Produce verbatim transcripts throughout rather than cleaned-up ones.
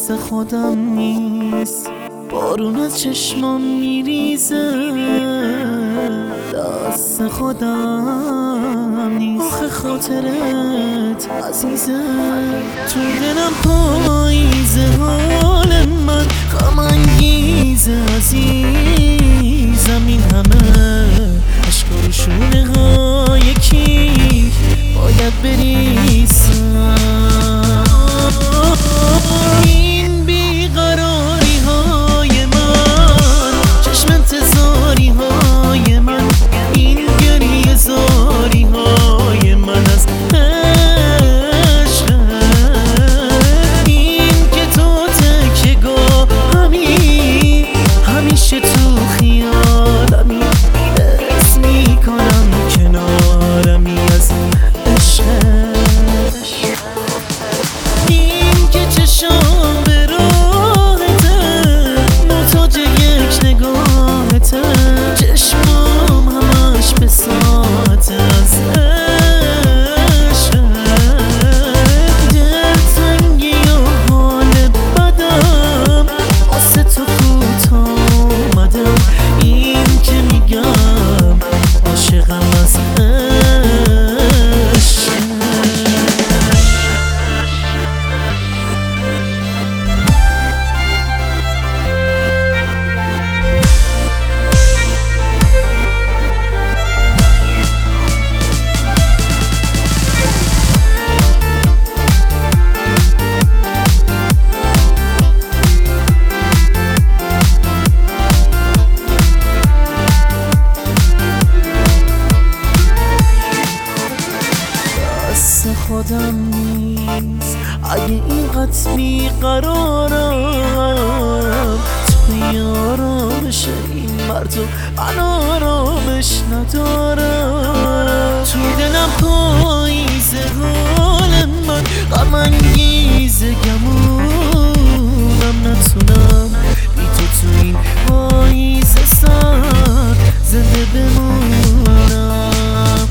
دست خودم نیست، بارون از چشمام میریزه. دست خودم نیست، آخه خاطرت عزیزه. تو دلم پاییزه، حال من غم انگیزه عزیزم. این همه عشق و شونه های کی باید بریزم. این بیقراری های من، چشم انتظاری های من، این گریه زاری های من از عشق. این که تو تکیه‌گاه همی همیشه تو خیالمی، حس میکنم کنارمی از عشق. این که چشام به راهته، محتاج یک نگاهته، چشمام همش به ساعت از عشق. دلتنگی و حال بدم واسه تو کوتاه اومدم. این که میگم عاشقم از عشق. خودم نیست اگه اینقدر بیقرارم. توی آرامش این مرد و من آرامش ندارم. تو دلم پاییزه، حال من غم انگیزه، گمونم نتونم بی تو تو این پاییزه سر زنده بمونم.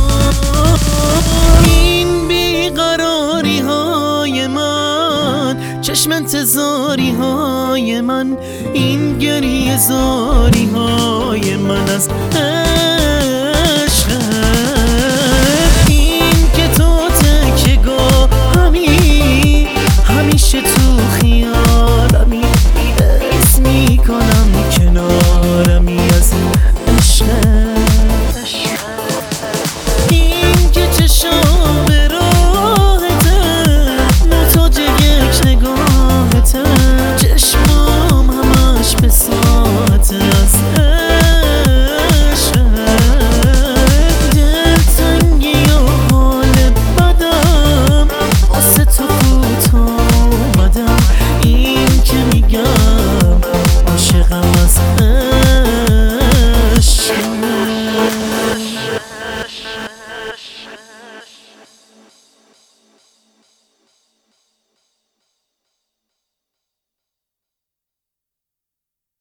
این بیقراری های من، چشم انتظاری های من، این گریه زاری های من از